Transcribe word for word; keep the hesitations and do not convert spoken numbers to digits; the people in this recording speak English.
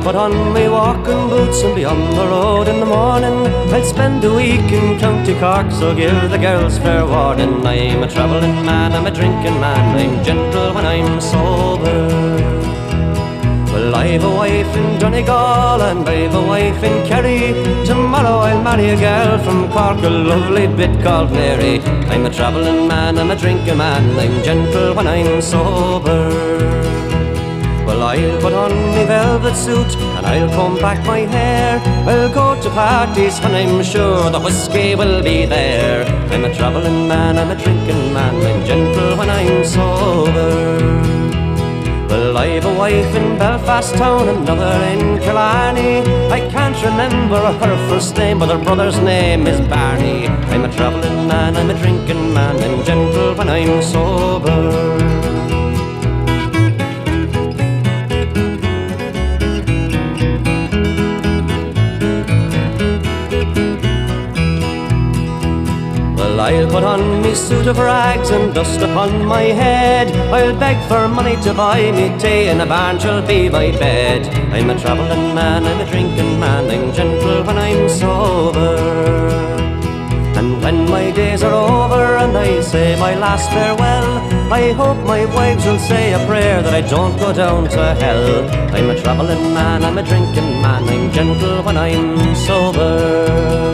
put on my walking boots and be on the road in the morning. I'll spend a week in County Cork, so give the girls fair warning. I'm a travelling man, I'm a drinking man, I'm gentle when I'm sober. Well, I've a wife in Donegal and I've a wife in Kerry. Tomorrow I'll marry a girl from Cork, a lovely bit called Mary. I'm a travelling man, I'm a drinking man, I'm gentle when I'm sober. Well, I'll put on me velvet suit and I'll comb back my hair. I'll go to parties when I'm sure the whiskey will be there. I'm a travelling man, I'm a drinking man, I'm gentle when I'm sober. Well, I've a wife in Belfast town, another in Killarney. I can't remember her first name, but her brother's name is Barney. I'm a travelling man, I'm a drinking man, I'm gentle when I'm sober. I'll put on me suit of rags and dust upon my head. I'll beg for money to buy me tea, and a barn shall be my bed. I'm a travelling man, I'm a drinking man, I'm gentle when I'm sober. And when my days are over and I say my last farewell, I hope my wives will say a prayer that I don't go down to hell. I'm a travelling man, I'm a drinking man, I'm gentle when I'm sober.